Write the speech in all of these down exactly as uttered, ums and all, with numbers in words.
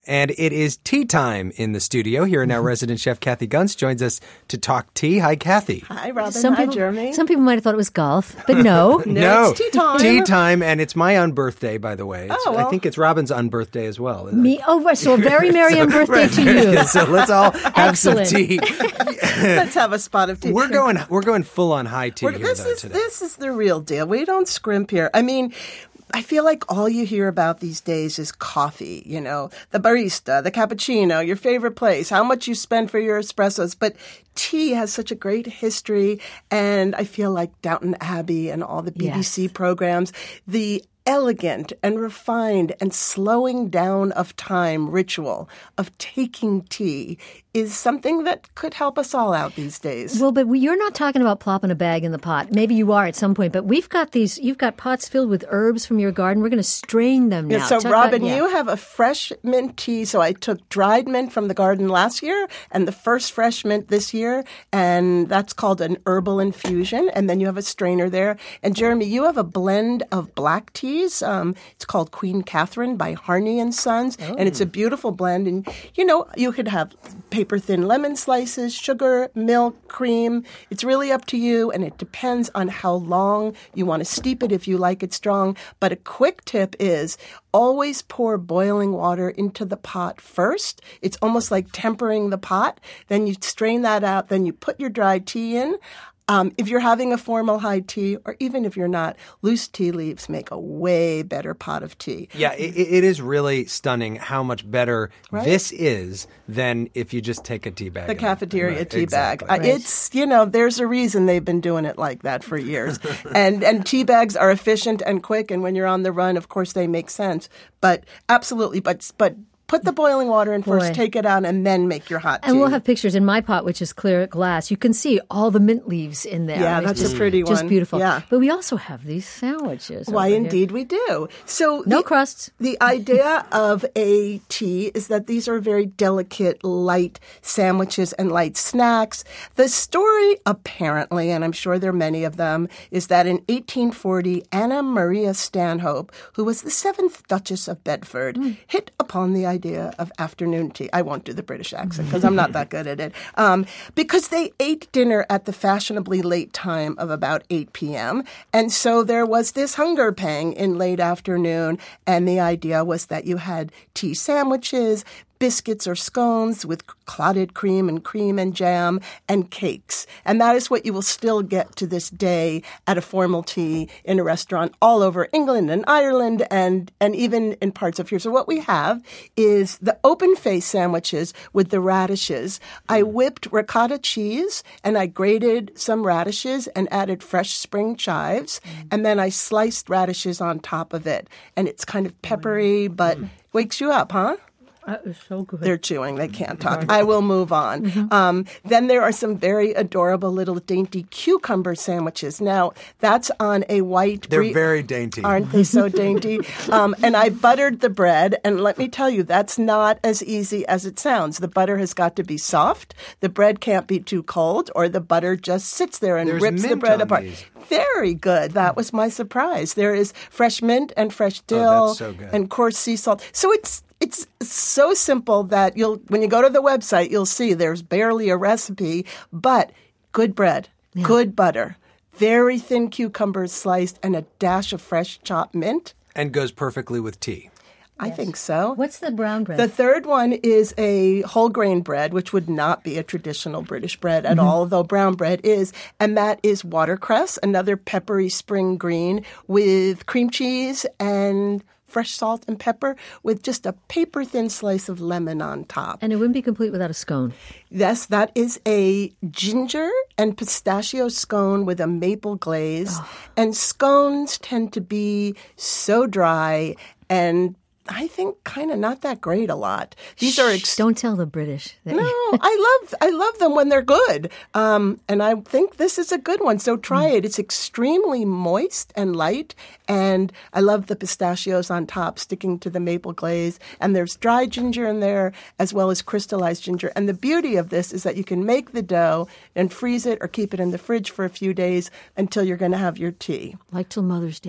And it is tea time in the studio. Here now, resident chef Kathy Gunst joins us to talk tea. Hi, Kathy. Hi, Robin. Some Hi, people, Jeremy. Some people might have thought it was golf, but no. no, no, it's tea time. Tea time, and it's my unbirthday, by the way. It's, Oh, well. I think it's Robin's unbirthday as well. Me, oh, right, so a very merry So- unbirthday right. to you. So let's all have Excellent. some tea. Let's have a spot of tea. We're going. We're going full on high tea We're- here this though, is today. this is the real deal. We don't scrimp here. I mean, I feel like all you hear about these days is coffee, you know, the barista, the cappuccino, your favorite place, how much you spend for your espressos. But tea has such a great history. And I feel like Downton Abbey and all the B B C Yes. programs, the elegant and refined and slowing down of time ritual of taking tea is something that could help us all out these days. Well, but we, you're not talking about plopping a bag in the pot. Maybe you are at some point, but we've got these, you've got pots filled with herbs from your garden. We're going to strain them now. Yeah, so, Talk Robin, about- yeah. you have a fresh mint tea. So I took dried mint from the garden last year and the first fresh mint this year, and that's called an herbal infusion. And then you have a strainer there. And Jeremy, you have a blend of black teas. Um, it's called Queen Catherine by Harney and Sons, Oh. and it's a beautiful blend. And, you know, you could have paper-thin lemon slices, sugar, milk, cream. It's really up to you, and it depends on how long you want to steep it if you like it strong. But a quick tip is always pour boiling water into the pot first. It's almost like tempering the pot. Then you strain that out. Then you put your dried tea in. Um, if you're having a formal high tea, or even if you're not, loose tea leaves make a way better pot of tea. Yeah, it, it is really stunning how much better Right. this is than if you just take a tea bag. The and- cafeteria right, tea exactly. bag. Uh, It's, you know, there's a reason they've been doing it like that for years. and and tea bags are efficient and quick, and when you're on the run, of course, they make sense. But absolutely, but but put the boiling water in first, Boy. take it out, and then make your hot tea. And we'll have pictures in my pot, which is clear glass. You can see all the mint leaves in there. Yeah, It's that's a just, pretty Just one. beautiful. Yeah. But we also have these sandwiches. Why, over here. indeed, we do. So No the- crusts. The idea of a tea is that these are very delicate, light sandwiches and light snacks. The story, apparently, and I'm sure there are many of them, is that in eighteen forty, Anna Maria Stanhope, who was the seventh Duchess of Bedford, Mm. hit upon the idea of afternoon tea. I won't do the British accent because I'm not that good at it. Um, because they ate dinner at the fashionably late time of about eight p.m. And so there was this hunger pang in late afternoon. And the idea was that you had tea sandwiches, biscuits or scones with clotted cream and cream and jam, and cakes. And that is what you will still get to this day at a formal tea in a restaurant all over England and Ireland and, and even in parts of here. So what we have is the open-faced sandwiches with the radishes. I whipped ricotta cheese and I grated some radishes and added fresh spring chives. And then I sliced radishes on top of it. And it's kind of peppery, but wakes you up, huh? That is so good. They're chewing. They can't talk. I will move on. Um, then there are some very adorable little dainty cucumber sandwiches. Now, that's on a white They're brie- very dainty. Aren't they so dainty? Um, and I buttered the bread. And let me tell you, that's not as easy as it sounds. The butter has got to be soft. The bread can't be too cold, or the butter just sits there and There's rips the mint bread on apart. these. Very good. That was my surprise. There is fresh mint and fresh dill Oh, that's so good. and coarse sea salt. So it's it's so simple that you'll when you go to the website, you'll see there's barely a recipe, but good bread, good butter, very thin cucumbers sliced, and a dash of fresh chopped mint. And goes perfectly with tea. I think so. What's the brown bread? The third one is a whole grain bread, which would not be a traditional British bread at all, though brown bread is. And that is watercress, another peppery spring green with cream cheese and fresh salt and pepper with just a paper-thin slice of lemon on top. and it wouldn't be complete without a scone. Yes, that is a ginger and pistachio scone with a maple glaze. And scones tend to be so dry and I think kind of not that great a lot. These are ex- Don't tell the British. That no, I love I love them when they're good, um, and I think this is a good one. So try it. It's extremely moist and light, and I love the pistachios on top sticking to the maple glaze. And there's dry ginger in there as well as crystallized ginger. And the beauty of this is that you can make the dough and freeze it or keep it in the fridge for a few days until you're going to have your tea. like till Mother's Day.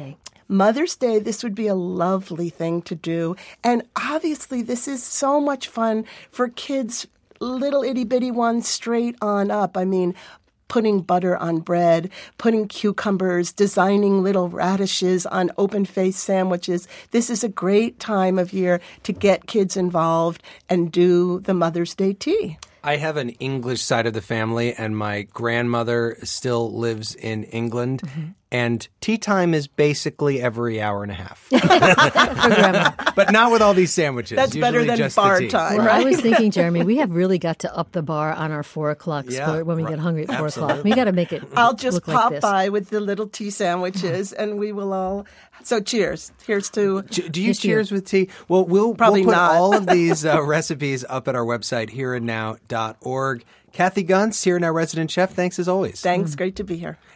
Mother's Day, this would be a lovely thing to do. And obviously, this is so much fun for kids, little itty bitty ones straight on up. I mean, putting butter on bread, putting cucumbers, designing little radishes on open-faced sandwiches. This is a great time of year to get kids involved and do the Mother's Day tea. I have an English side of the family, and my grandmother still lives in England. Mm-hmm. And tea time is basically every hour and a half. But not with all these sandwiches. That's Usually better than just bar the tea. time, Well, right? I was thinking, Jeremy, we have really got to up the bar on our four o'clock Yeah, sport when we right. get hungry at four Absolutely. o'clock. We got to make it I'll just look pop like this. by with the little tea sandwiches, and we will all. So cheers. Here's to. Do, do you Yes, cheers with tea? Well, we'll, Probably we'll put not. all of these uh, recipes up at our website, here and now dot org. Kathy Gunst, Here and Now resident chef, thanks as always. Thanks. Great to be here.